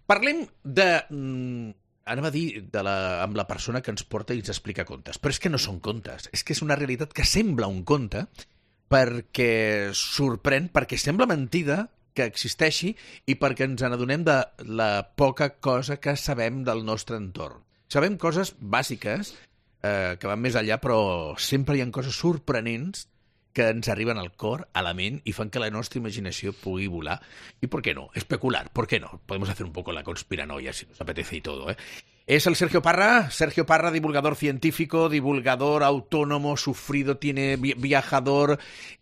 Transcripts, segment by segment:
Parlem de... Anava a dir amb la persona que ens porta i ens explica contes, però és que no són contes, és que és una realitat que sembla un conte perquè sorprèn, perquè sembla mentida que existeixi i perquè ens n'adonem de la poca cosa que sabem del nostre entorn. Sabem coses bàsiques que van més enllà, però sempre hi ha coses sorprenents que ens arriben al cor, a la ment, y fan que la nostra imaginació pugui volar. Y ¿por qué no? Especular, ¿por qué no? Podemos hacer un poco la conspiranoia, si nos apetece y todo, ¿eh? Es el Sergio Parra, divulgador científico, divulgador autónomo, sufrido, tiene viajador,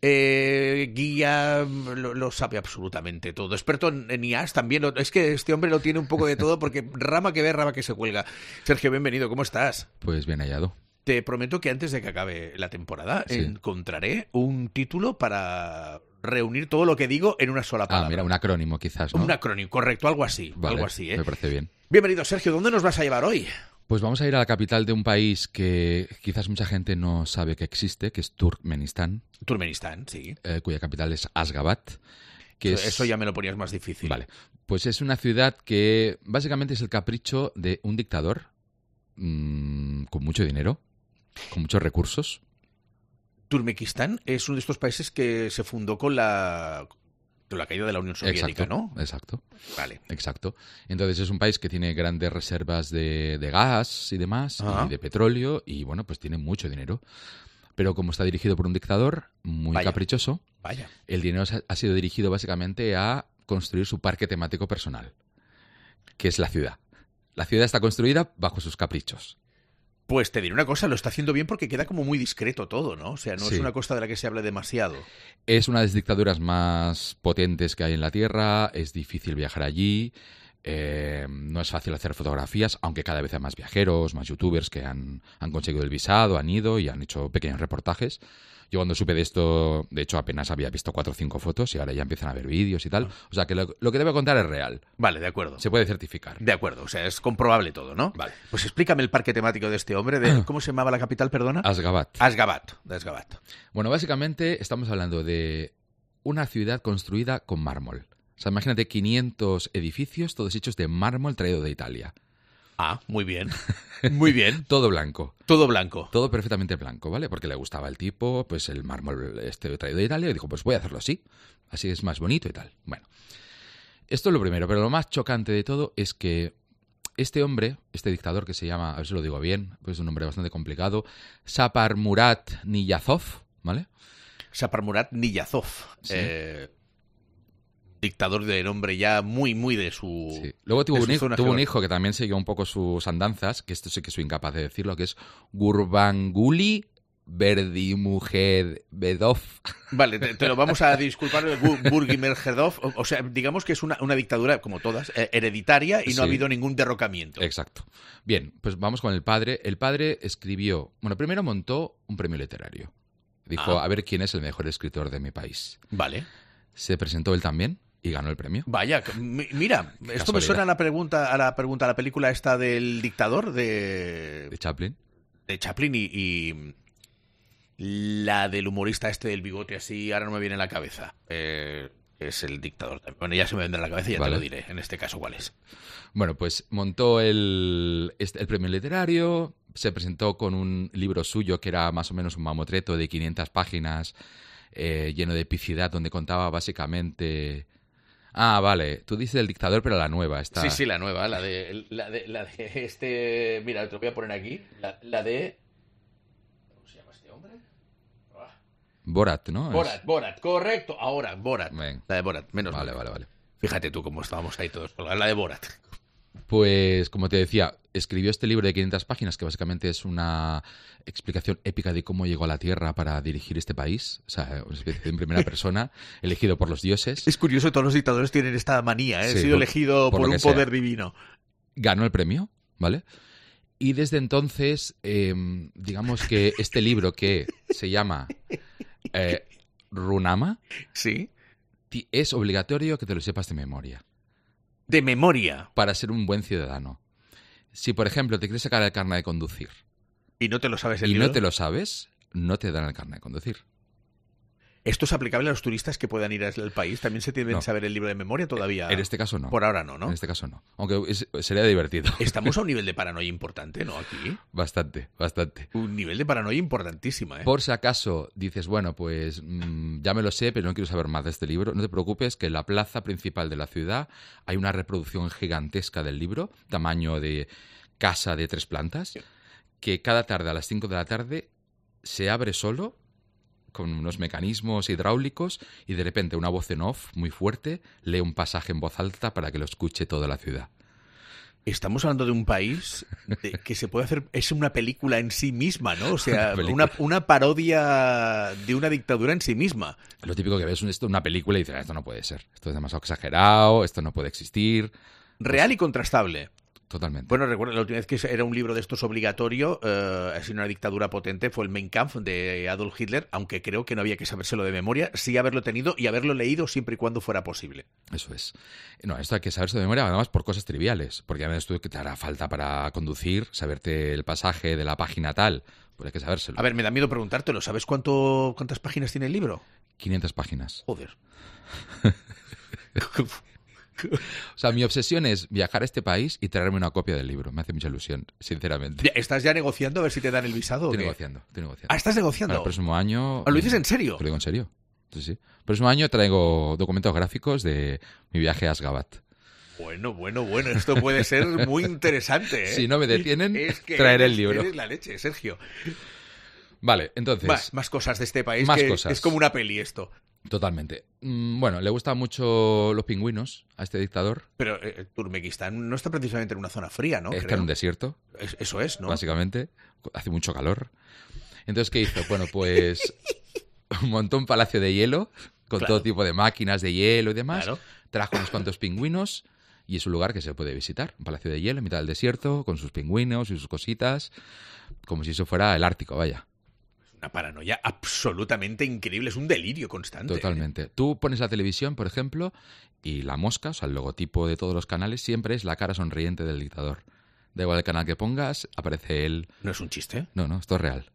guía, lo sabe absolutamente todo. Experto en IAS también, es que este hombre lo tiene un poco de todo porque rama que ve, rama que se cuelga. Sergio, bienvenido, ¿cómo estás? Pues bien hallado. Te prometo que antes de que acabe la temporada encontraré un título para reunir todo lo que digo en una sola palabra. Mira, un acrónimo quizás, ¿no? Un acrónimo, correcto, algo así. Vale, algo así, ¿eh? Me parece bien. Bienvenido, Sergio. ¿Dónde nos vas a llevar hoy? Pues vamos a ir a la capital de un país que quizás mucha gente no sabe que existe, que es Turkmenistán. Turkmenistán, sí. Cuya capital es Ashgabat. Eso ya me lo ponías más difícil. Vale. Pues es una ciudad que básicamente es el capricho de un dictador con mucho dinero, con muchos recursos. Turkmenistán es uno de estos países que se fundó con la caída de la Unión Soviética, exacto, ¿no? Exacto. Vale. Exacto. Entonces es un país que tiene grandes reservas de gas y demás, y de petróleo, y bueno, pues tiene mucho dinero. Pero como está dirigido por un dictador muy caprichoso, el dinero ha sido dirigido básicamente a construir su parque temático personal, que es la ciudad. La ciudad está construida bajo sus caprichos. Pues te diré una cosa, lo está haciendo bien porque queda como muy discreto todo, ¿no? O sea, no es una cosa de la que se hable demasiado. Es una de las dictaduras más potentes que hay en la Tierra, es difícil viajar allí, no es fácil hacer fotografías, aunque cada vez hay más viajeros, más youtubers que han conseguido el visado, han ido y han hecho pequeños reportajes. Yo cuando supe de esto, de hecho apenas había visto 4 o 5 fotos y ahora ya empiezan a ver vídeos y tal. O sea que lo que te voy a contar es real. Vale, de acuerdo. Se puede certificar. De acuerdo, o sea, es comprobable todo, ¿no? Vale. Pues explícame el parque temático de este hombre. ¿Cómo se llamaba la capital, perdona? Ashgabat. Ashgabat. Bueno, básicamente estamos hablando de una ciudad construida con mármol. O sea, imagínate 500 edificios, todos hechos de mármol traído de Italia. Ah, muy bien. Muy bien. Todo blanco. Todo blanco. Todo perfectamente blanco, ¿vale? Porque le gustaba el tipo, pues el mármol traído de Italia, y dijo, pues voy a hacerlo así. Así es más bonito y tal. Bueno, esto es lo primero, pero lo más chocante de todo es que este hombre, este dictador que se llama, a ver si lo digo bien, pues es un nombre bastante complicado, Saparmurat Niyazov, ¿vale? Saparmurat Niyazov. Sí. Dictador de nombre ya muy de su... Sí. Luego tuvo un hijo que también siguió un poco sus andanzas, que esto sí que soy incapaz de decirlo, que es Gurbanguly Berdimuhamedov. Vale, te lo vamos a disculpar, Berdimuhamedov. O sea, digamos que es una dictadura, como todas, hereditaria y no ha habido ningún derrocamiento. Exacto. Bien, pues vamos con el padre. El padre escribió... Bueno, primero montó un premio literario. Dijo, a ver quién es el mejor escritor de mi país. Vale. Se presentó él también y ganó el premio. Vaya, mira, esto me suena a la película esta del dictador de Chaplin. De Chaplin y la del humorista este del bigote así, ahora no me viene a la cabeza. Es el dictador también. Bueno, ya se me vendrá a la cabeza y ya te lo diré. En este caso, ¿cuál es? Bueno, pues montó el premio literario, se presentó con un libro suyo que era más o menos un mamotreto de 500 páginas, lleno de epicidad, donde contaba básicamente... Ah, vale, tú dices el dictador, pero la nueva. Sí, la nueva, la de este... Mira, te lo voy a poner aquí, la de... ¿Cómo se llama este hombre? Borat, ¿no? Borat, correcto. Ahora, Borat. Ven. La de Borat, menos mal. Vale. Fíjate tú cómo estábamos ahí todos. La de Borat. Pues, como te decía, escribió este libro de 500 páginas que básicamente es una explicación épica de cómo llegó a la Tierra para dirigir este país. O sea, una especie en primera persona, elegido por los dioses. Es curioso, todos los dictadores tienen esta manía, ¿eh? Sí, ha sido elegido por un poder divino. Ganó el premio, ¿vale? Y desde entonces, digamos que este libro que se llama Runama, sí, es obligatorio que te lo sepas de memoria. De memoria. Para ser un buen ciudadano. Si, por ejemplo, te quieres sacar el carnet de conducir y no te lo sabes el libro, libro, no te lo sabes, no te dan el carnet de conducir. ¿Esto es aplicable a los turistas que puedan ir al país? ¿También se tienen No. que saber el libro de memoria todavía? En este caso no. Por ahora no, ¿no? En este caso no. Aunque sería divertido. Estamos a un nivel de paranoia importante, ¿no? Aquí. Bastante, bastante. Un nivel de paranoia importantísima, ¿eh? Por si acaso dices, bueno, pues ya me lo sé, pero no quiero saber más de este libro, no te preocupes, que en la plaza principal de la ciudad hay una reproducción gigantesca del libro, tamaño de casa de 3 plantas, que cada tarde a las 5 de la tarde se abre solo con unos mecanismos hidráulicos y de repente una voz en off muy fuerte lee un pasaje en voz alta para que lo escuche toda la ciudad. Estamos hablando de un país que se puede hacer... Es una película en sí misma, ¿no? O sea, una parodia de una dictadura en sí misma. Lo típico que ves es una película y dices, esto no puede ser, esto es demasiado exagerado, esto no puede existir. Real y contrastable. Totalmente. Bueno, recuerdo la última vez que era un libro de estos obligatorio, así una dictadura potente, fue el Mein Kampf de Adolf Hitler, aunque creo que no había que sabérselo de memoria, sí haberlo tenido y haberlo leído siempre y cuando fuera posible. Eso es. No, esto hay que saberse de memoria, además por cosas triviales, porque ya ves tú que te hará falta para conducir, saberte el pasaje de la página tal, pues hay que sabérselo. A ver, me da miedo preguntártelo, ¿sabes cuántas páginas tiene el libro? 500 páginas. Joder. O sea, mi obsesión es viajar a este país y traerme una copia del libro. Me hace mucha ilusión, sinceramente. ¿Estás ya negociando a ver si te dan el visado? Estoy o qué? negociando. Ah, ¿estás negociando? Para el próximo año... ¿Lo dices en serio? Lo digo en serio. Sí, sí. El próximo año traigo documentos gráficos de mi viaje a Asgabat. Bueno, esto puede ser muy interesante, ¿eh? Si no me detienen, es que traeré el libro. Eres la leche, Sergio. Vale, entonces... Más cosas de este país, más que cosas. es como una peli esto. Totalmente. Bueno, le gustan mucho los pingüinos a este dictador. Pero Turkmenistán no está precisamente en una zona fría, ¿no? Está Creo. en un desierto, Eso es, ¿no? básicamente. Hace mucho calor. Entonces, ¿qué hizo? Bueno, pues montó un palacio de hielo con Claro. todo tipo de máquinas de hielo y demás. Claro. Trajo unos cuantos pingüinos y es un lugar que se puede visitar. Un palacio de hielo en mitad del desierto con sus pingüinos y sus cositas. Como si eso fuera el Ártico, vaya. Una paranoia absolutamente increíble. Es un delirio constante. Totalmente. Tú pones la televisión, por ejemplo, y la mosca, o sea, el logotipo de todos los canales, siempre es la cara sonriente del dictador. Da igual el canal que pongas, aparece él. ¿No es un chiste? No, esto es real.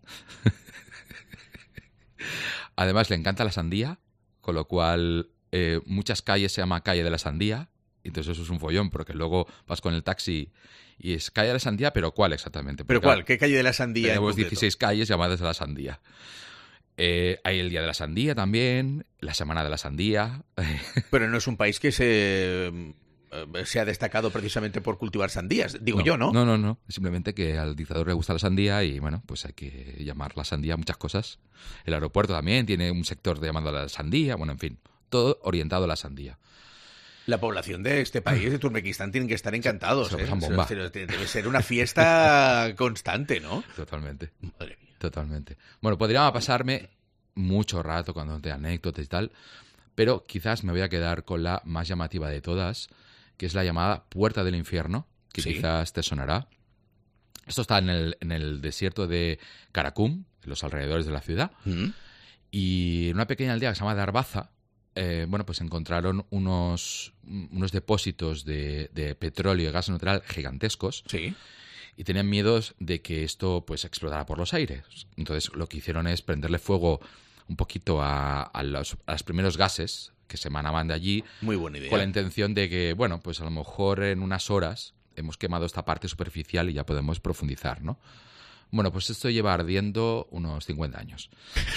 Además, le encanta la sandía, con lo cual muchas calles se llama calle de la sandía. Entonces eso es un follón, porque luego vas con el taxi y es calle de la sandía, pero ¿cuál exactamente? ¿Pero Porque, cuál? ¿Qué calle de la Sandía? en tenemos concreto? 16 calles llamadas de la sandía. Hay el Día de la Sandía también, la Semana de la Sandía. Pero no es un país que se ha destacado precisamente por cultivar sandías, digo yo, ¿no? No. Simplemente que al dictador le gusta la sandía y, bueno, pues hay que llamar la sandía muchas cosas. El aeropuerto también tiene un sector llamado la sandía. Bueno, en fin, todo orientado a la sandía. La población de este país, de Turkmenistán, tienen que estar encantados. Se lo pasan bomba. Debe ser una fiesta constante, ¿no? Totalmente. Madre mía. Totalmente. Bueno, podría pasarme mucho rato cuando te anécdotas y tal, pero quizás me voy a quedar con la más llamativa de todas, que es la llamada Puerta del Infierno, que Sí. quizás te sonará. Esto está en el desierto de Karakum, en los alrededores de la ciudad, y en una pequeña aldea que se llama Darbaza, bueno, pues encontraron unos depósitos de petróleo y gas natural gigantescos. Sí. Y tenían miedos de que esto pues explotara por los aires. Entonces lo que hicieron es prenderle fuego un poquito a los primeros gases que se emanaban de allí, Muy buena idea. con la intención de que, bueno, pues a lo mejor en unas horas hemos quemado esta parte superficial y ya podemos profundizar, ¿no? Bueno, pues esto lleva ardiendo unos 50 años.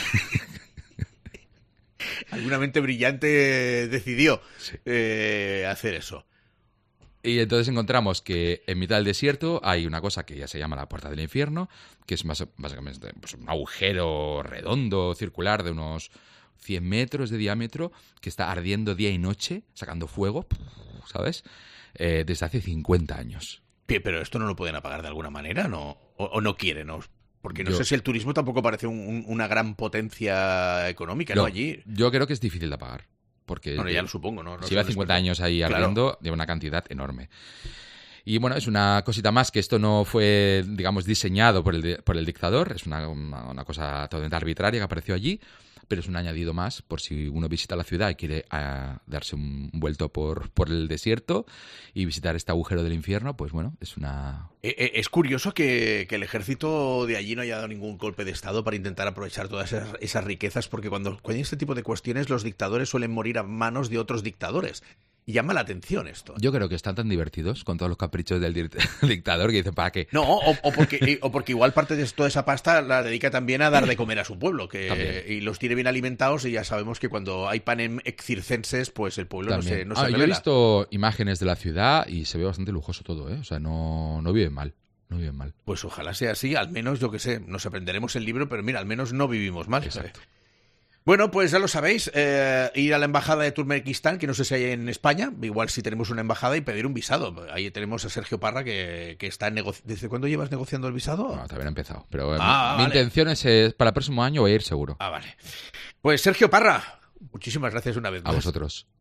Alguna mente brillante decidió hacer eso. Y entonces encontramos que en mitad del desierto hay una cosa que ya se llama la Puerta del Infierno, que es básicamente pues, un agujero redondo, circular, de unos 100 metros de diámetro, que está ardiendo día y noche, sacando fuego, ¿sabes? Desde hace 50 años. Pero esto no lo pueden apagar de alguna manera, ¿no? O no quieren, ¿no? Porque no Yo- sé si el turismo tampoco parece una gran potencia económica, ¿no? Allí. Yo creo que es difícil de apagar. Porque Bueno, ya lo supongo, ¿no? No si soy lleva un 50 experto. años ahí Claro. ardiendo, lleva una cantidad enorme. Y bueno, es una cosita más que esto no fue, digamos, diseñado por el dictador, es una cosa totalmente arbitraria que apareció allí, pero es un añadido más por si uno visita la ciudad y quiere darse un vuelto por el desierto y visitar este agujero del infierno, pues bueno, es una... Es curioso que el ejército de allí no haya dado ningún golpe de estado para intentar aprovechar todas esas riquezas, porque cuando hay este tipo de cuestiones los dictadores suelen morir a manos de otros dictadores. Y llama la atención esto. Yo creo que están tan divertidos con todos los caprichos del dictador que dicen, ¿para qué? No, o porque igual parte de toda esa pasta la dedica también a dar de comer a su pueblo, y los tiene bien alimentados, y ya sabemos que cuando hay panem circenses, pues el pueblo también. no se revela. Yo he visto imágenes de la ciudad y se ve bastante lujoso todo, ¿eh? O sea, no viven mal. No viven mal. Pues ojalá sea así, al menos, yo que sé, nos aprenderemos el libro, pero mira, al menos no vivimos mal. Exacto. Bueno, pues ya lo sabéis, ir a la embajada de Turkmenistán, que no sé si hay en España, igual si tenemos una embajada, y pedir un visado. Ahí tenemos a Sergio Parra, que está ¿Desde cuándo llevas negociando el visado? No, todavía no he empezado, pero mi vale. intención es para el próximo año voy a ir seguro. Vale. Pues Sergio Parra, muchísimas gracias una vez más. A vosotros.